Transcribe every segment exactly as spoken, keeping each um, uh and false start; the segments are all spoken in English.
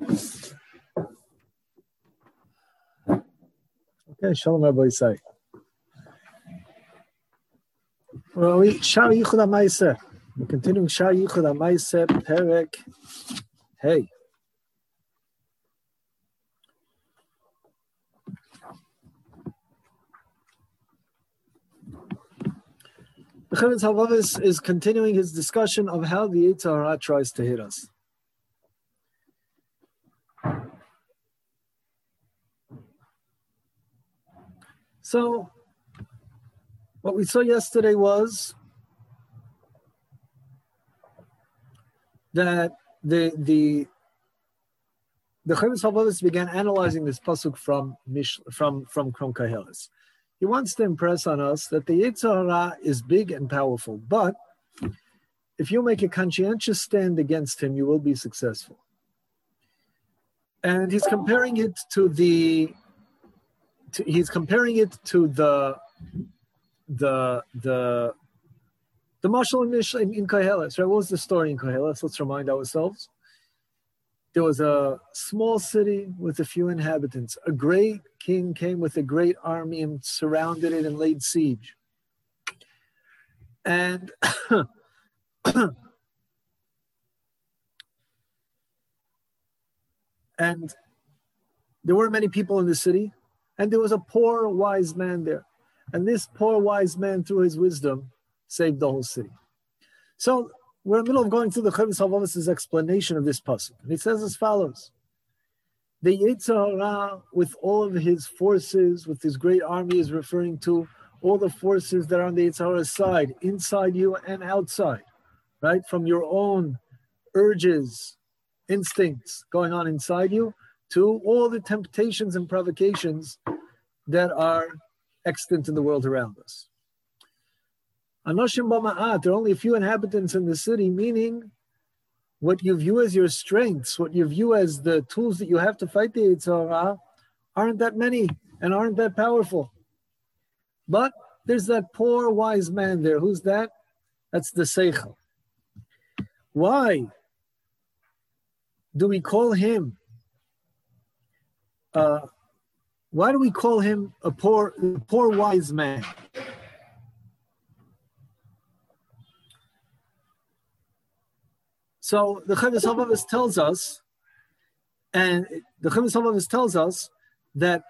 Okay, Shalom Rabbi Isai. Well, we Shar Yichud HaMaaseh. We're continuing Shar Yichud HaMaaseh, Perek Hey. The Chavetz Halvavis is continuing his discussion of how the Yetzer Hara tries to hit us. So, what we saw yesterday was that the the the Chavetz Halvavis began analyzing this pasuk from Mish, from from from Koheles. He wants to impress on us that the Yetzer Hara is big and powerful, but if you make a conscientious stand against him, you will be successful. And he's comparing it to the to, he's comparing it to the the the the Mashal in, in Koheles, right? What was the story in Koheles? Let's remind ourselves. There was a small city with a few inhabitants. A great king came with a great army and surrounded it and laid siege. And and there were many people in the city, and there was a poor wise man there. And this poor wise man, through his wisdom, saved the whole city. So we're in the middle of going through the Chavetz Halvavis' explanation of this pasuk. And it says as follows: the Yetzer Hara, with all of his forces, with his great army, is referring to all the forces that are on the Yetzer Hara's side, inside you and outside, right? From your own urges, instincts going on inside you, to all the temptations and provocations that are extant in the world around us. Anoshim b'ma'at, there are only a few inhabitants in the city, meaning what you view as your strengths, what you view as the tools that you have to fight the Yetzer Hara, aren't that many and aren't that powerful. But there's that poor wise man there. Who's that? That's the Seichel. Why do we call him uh, why do we call him a poor poor wise man? So the Chavetz Halvavis tells us, and the Chavetz Halvavis tells us that,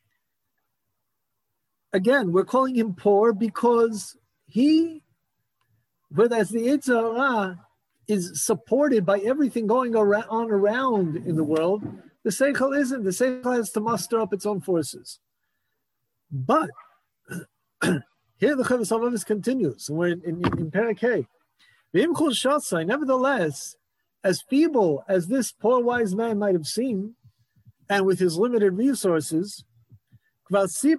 again, we're calling him poor because he, whereas the Yetzer Hara is supported by everything going around, on around in the world, the Seichel isn't. The Seichel has to muster up its own forces. But here the Chavetz Halvavis continues, and we're in, in, in Perek Hey. Nevertheless, as feeble as this poor wise man might have seemed, and with his limited resources, we show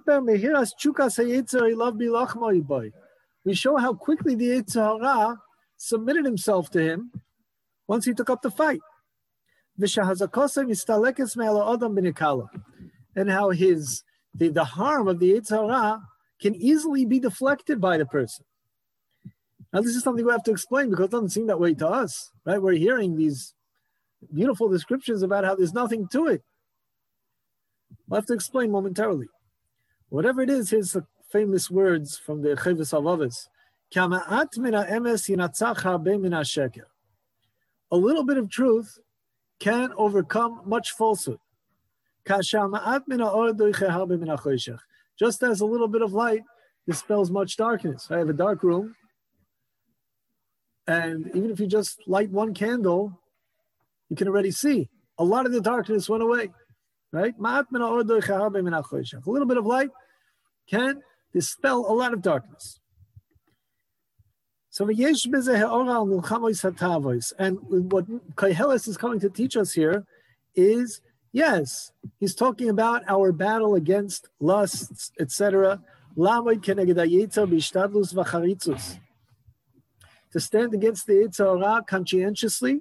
how quickly the Yetzer Hara submitted himself to him once he took up the fight. And how his the, the harm of the Yetzer Hara can easily be deflected by the person. Now, this is something we have to explain because it doesn't seem that way to us, right? We're hearing these beautiful descriptions about how there's nothing to it. We'll have to explain momentarily. Whatever it is, here's the famous words from the Chavetz Halvavis. A little bit of truth can overcome much falsehood. Just as a little bit of light dispels much darkness. I have a dark room, and even if you just light one candle, you can already see a lot of the darkness went away, right? A little bit of light can dispel a lot of darkness. So, and what Koheles is coming to teach us here is, yes, he's talking about our battle against lusts, et cetera. To stand against the Yetzer Hara conscientiously,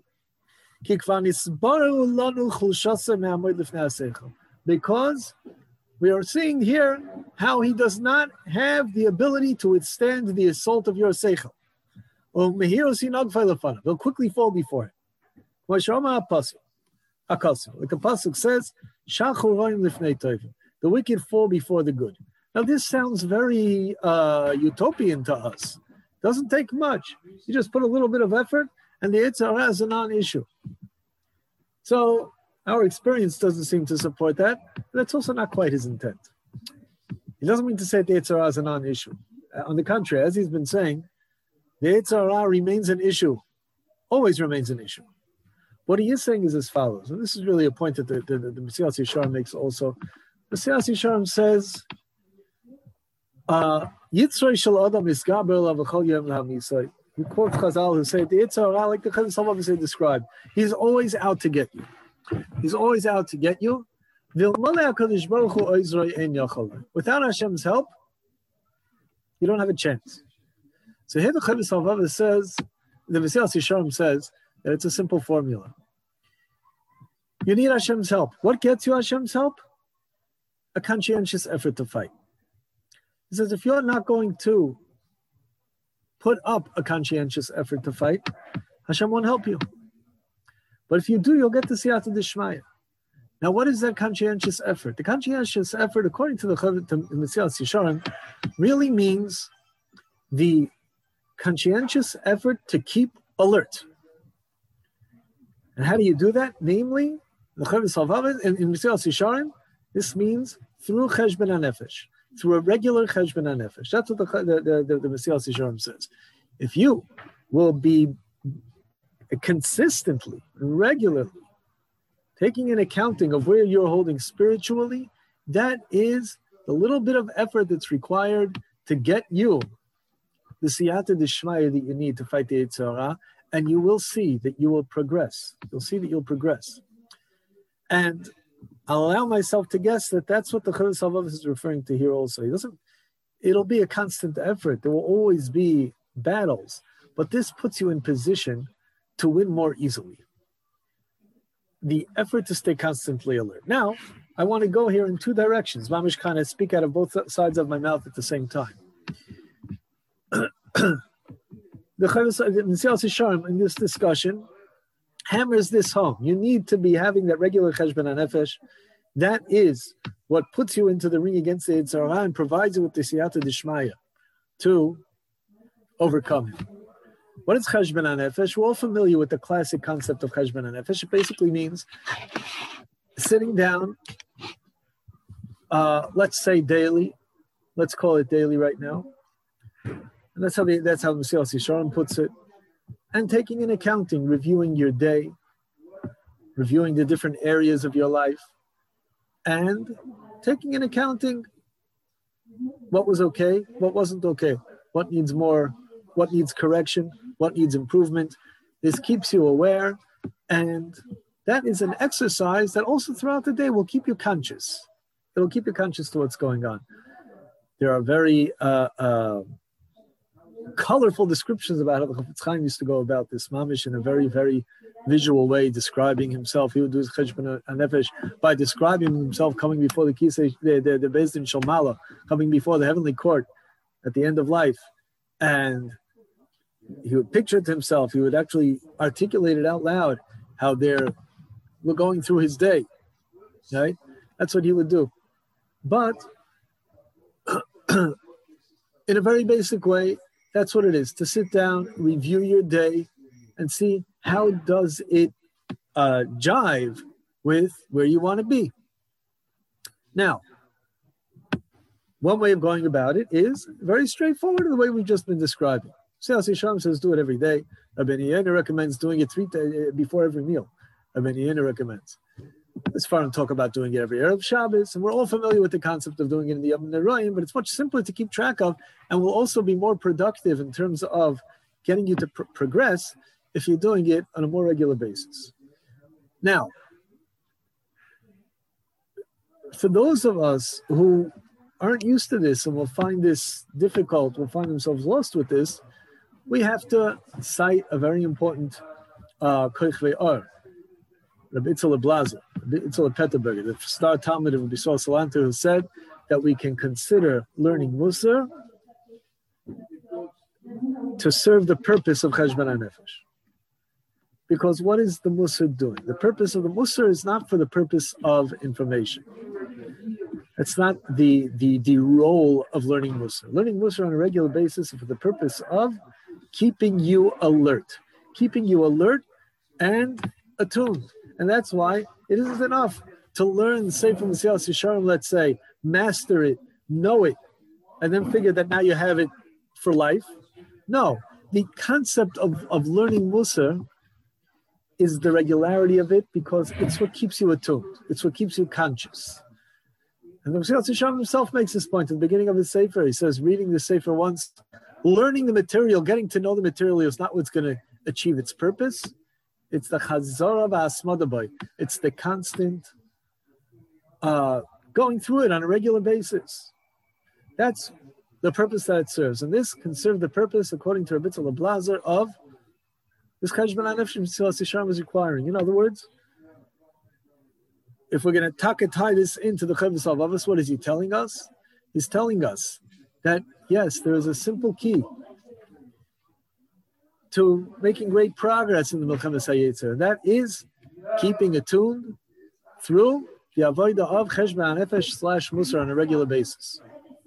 because we are seeing here how he does not have the ability to withstand the assault of your seichel. He'll quickly fall before it. Akasim. Like the pasuk says, "Shachu roim lifnei tovim." The wicked fall before the good. Now this sounds very uh, utopian to us. Doesn't take much. You just put a little bit of effort, and the Yetzer Hara is a non-issue. So our experience doesn't seem to support that. That's also not quite his intent. He doesn't mean to say that the Yetzer Hara is a non-issue. On the contrary, as he's been saying, the Yetzer Hara remains an issue, always remains an issue. What he is saying is as follows, and this is really a point that the, the, the, the Mesilas Yesharim makes also. The Mesilas Yesharim says, uh, Yitzray shel Adam isgaber elav v'chol yom la'amisay. He quotes Chazal who say, the Yetzer Hara, like the Chazal obviously described, he's always out to get you. He's always out to get you. Without Hashem's help, you don't have a chance. So here the Chavis Halvav says, the Mesilas Yesharim says that it's a simple formula. You need Hashem's help. What gets you Hashem's help? A conscientious effort to fight. He says if you're not going to put up a conscientious effort to fight, Hashem won't help you. But if you do, you'll get the Siyata D'Shmaya. Now, what is that conscientious effort? The conscientious effort, according to the Mesilas Yesharim, really means the conscientious effort to keep alert. And how do you do that? Namely, the Chavis Halvav in Mesilas Yesharim, this means through Cheshbon HaNefesh, through a regular Cheshbon HaNefesh. That's what the, the, the, the Mesilas Yesharim says. If you will be consistently, regularly, taking an accounting of where you're holding spiritually, that is the little bit of effort that's required to get you the Siyata D'Shmaya that you need to fight the Yetzer Hara, and you will see that you will progress. You'll see that you'll progress. And I'll allow myself to guess that that's what the Chavis Halvav is referring to here also. He doesn't, it'll be a constant effort. There will always be battles, but this puts you in position to win more easily. The effort to stay constantly alert. Now, I want to go here in two directions. Mamish kind of speak out of both sides of my mouth at the same time. The Mesilas Yesharim in this discussion hammers this home. You need to be having that regular Cheshbon HaNefesh. That is what puts you into the ring against the Yetzer Hara and provides you with the Siyata D'Shmaya to overcome it. What is Cheshbon HaNefesh? We're all familiar with the classic concept of Cheshbon HaNefesh. It basically means sitting down, uh, let's say daily, let's call it daily right now. And that's how the, that's how Mesilas Yesharim puts it. And taking an accounting, reviewing your day, reviewing the different areas of your life, and taking an accounting what was okay, what wasn't okay, what needs more, what needs correction, what needs improvement. This keeps you aware, and that is an exercise that also throughout the day will keep you conscious. It will keep you conscious to what's going on. There are very uh, uh, colorful descriptions about how the Chafetz Chaim used to go about this mamish in a very, very visual way, describing himself. He would do his Cheshbon HaNefesh by describing himself coming before the Kisei, the, the, the Beis Din Shel Mala, coming before the heavenly court at the end of life. And he would picture it to himself. He would actually articulate it out loud how they're going through his day. Right? That's what he would do. But in a very basic way, that's what it is, to sit down, review your day, and see how does it uh, jive with where you want to be. Now, one way of going about it is very straightforward, the way we've just been describing. Mesilas Yesharim says do it every day. Rabbi Yehuda recommends doing it three days before every meal. Rabbi Yehuda recommends. As far as talk about doing it every Erev Shabbos, and we're all familiar with the concept of doing it in the Yom Nerayim, but it's much simpler to keep track of, and will also be more productive in terms of getting you to pr- progress if you're doing it on a more regular basis. Now, for those of us who aren't used to this and will find this difficult, will find themselves lost with this, we have to cite a very important uh, Koich Ve'or, Rabbi Itzel Blazer, Rabbi Itzel Petterberger, the star Talmud of Rabbi Yisrael Salanter, who said that we can consider learning Musar to serve the purpose of Cheshbon HaNefesh. Because what is the Musar doing? The purpose of the Musar is not for the purpose of information. It's not the, the, the role of learning Musar. Learning Musar on a regular basis is for the purpose of keeping you alert. Keeping you alert and attuned. And that's why it isn't enough to learn Sefer Mesilas Yesharim, let's say, master it, know it, and then figure that now you have it for life. No, the concept of, of learning Musar is the regularity of it, because it's what keeps you attuned. It's what keeps you conscious. And the Mesilas Yesharim himself makes this point at the beginning of his Sefer. He says, reading the Sefer once, learning the material, getting to know the material is not what's going to achieve its purpose. It's the Chazara v'Asmada. It's the constant uh, going through it on a regular basis. That's the purpose that it serves. And this can serve the purpose, according to Rabbi Tzal Blazer, of this Cheshbon HaNefesh Mesilas Yesharim is requiring. In other words, if we're going to taka tie this into the Chovos HaLevavos, what is he telling us? He's telling us that, yes, there is a simple key to making great progress in the Milchemes HaYetzer, and that is keeping attuned through the avodah of Cheshbon HaNefesh slash Musar on a regular basis.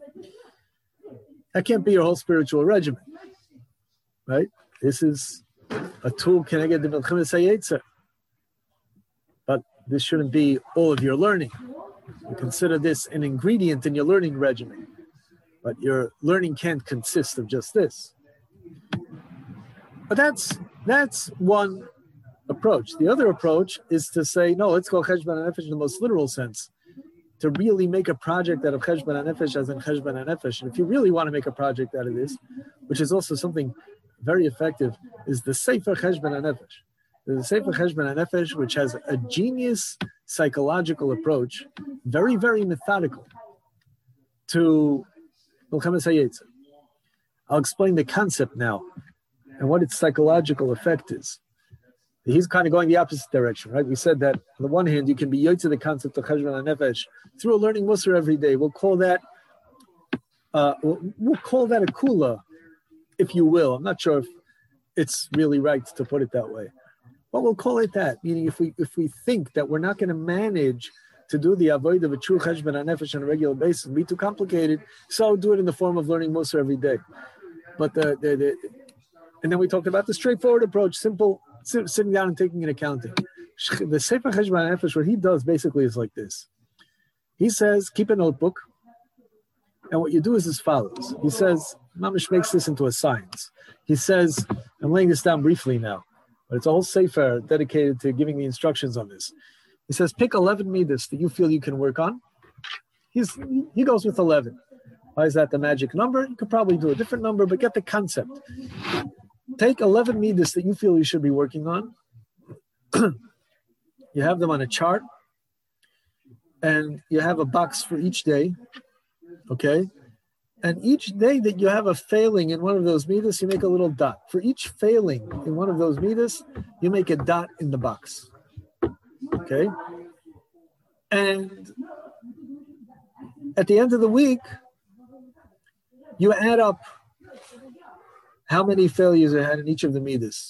That can't be your whole spiritual regimen, right? This is a tool connected to Milchemes HaYetzer. But this shouldn't be all of your learning. You consider this an ingredient in your learning regimen. But your learning can't consist of just this. But that's that's one approach. The other approach is to say, no, let's go Cheshbon HaNefesh in the most literal sense. To really make a project out of Cheshbon HaNefesh as in Cheshbon HaNefesh. And if you really want to make a project out of this, which is also something very effective, is the Sefer Cheshbon HaNefesh. There's a Sefer Cheshbon HaNefesh which has a genius psychological approach, very, very methodical, to Milchemes HaYetzer. I'll explain the concept now and what its psychological effect is. He's kind of going the opposite direction, right? We said that on the one hand, you can be yotze the concept of Cheshbon HaNefesh through a learning Musar every day. We'll call that uh, we'll, we'll call that a kula, if you will. I'm not sure if it's really right to put it that way, but we'll call it that. Meaning, if we if we think that we're not going to manage to do the avoid of a true Cheshbon HaNefesh on a regular basis, and be too complicated, so do it in the form of learning Musar every day. But the, the, the and then we talked about the straightforward approach, simple, sit, sitting down and taking an accounting. The Sefer Cheshbon HaNefesh, what he does basically is like this. He says, keep a notebook, and what you do is as follows. He says, Mamish makes this into a science. He says, I'm laying this down briefly now, but it's a whole Sefer dedicated to giving the instructions on this. He says, pick eleven midas that you feel you can work on. He's, he goes with eleven. Why is that the magic number? You could probably do a different number, but get the concept. Take eleven midas that you feel you should be working on. You have them on a chart, and you have a box for each day, okay? And each day that you have a failing in one of those midas, you make a little dot. For each failing in one of those midas, you make a dot in the box, okay? And at the end of the week, you add up how many failures you had in each of the midas.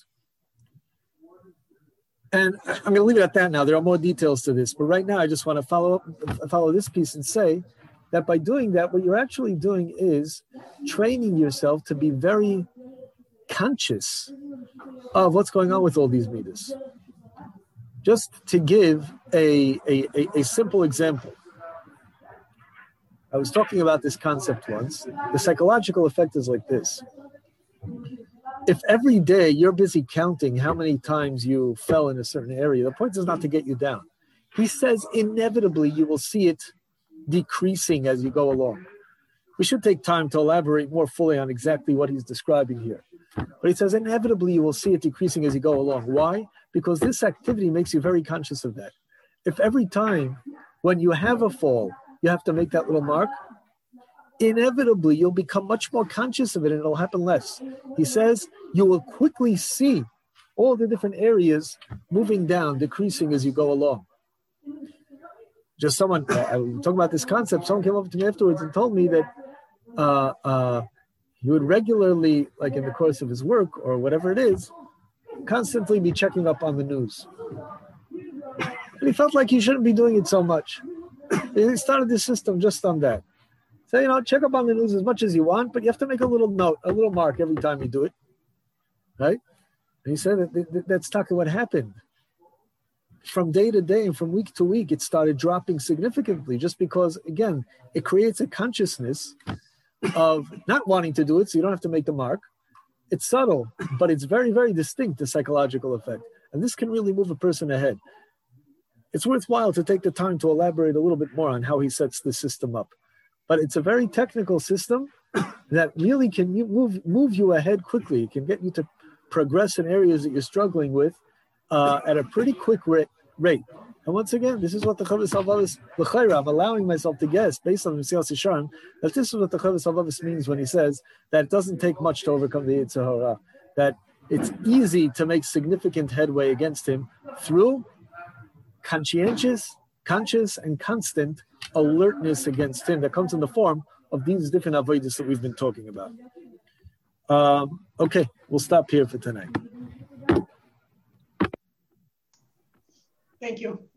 And I'm going to leave it at that now. There are more details to this, but right now I just want to follow up, follow this piece and say that by doing that, what you're actually doing is training yourself to be very conscious of what's going on with all these midas. Just to give a, a, a, a simple example. I was talking about this concept once. The psychological effect is like this. If every day you're busy counting how many times you fell in a certain area, the point is not to get you down. He says inevitably you will see it decreasing as you go along. We should take time to elaborate more fully on exactly what he's describing here. But he says inevitably you will see it decreasing as you go along. Why? Because this activity makes you very conscious of that. If every time when you have a fall, you have to make that little mark, inevitably you'll become much more conscious of it and it'll happen less. He says you will quickly see all the different areas moving down, decreasing as you go along. Just someone, uh, I was talking about this concept, someone came up to me afterwards and told me that uh, uh, he would regularly, like in the course of his work or whatever it is, constantly be checking up on the news. And he felt like he shouldn't be doing it so much. He started the system just on that. So, you know, check up on the news as much as you want, but you have to make a little note, a little mark every time you do it. Right? And he said that, that that's talking what happened. From day to day and from week to week, it started dropping significantly just because, again, it creates a consciousness of not wanting to do it, so you don't have to make the mark. It's subtle, but it's very, very distinct, the psychological effect. And this can really move a person ahead. It's worthwhile to take the time to elaborate a little bit more on how he sets the system up. But it's a very technical system that really can move, move you ahead quickly. It can get you to progress in areas that you're struggling with uh, at a pretty quick rate. rate. And once again, this is what the Chovos HaLevavos, l'chayra, I'm allowing myself to guess, based on the Mesilas Yesharim, that this is what the Chovos HaLevavos means when he says that it doesn't take much to overcome the Yetzer Hara, that it's easy to make significant headway against him through conscientious, conscious, and constant alertness against him that comes in the form of these different avodas that we've been talking about. Um, okay, we'll stop here for tonight. Thank you.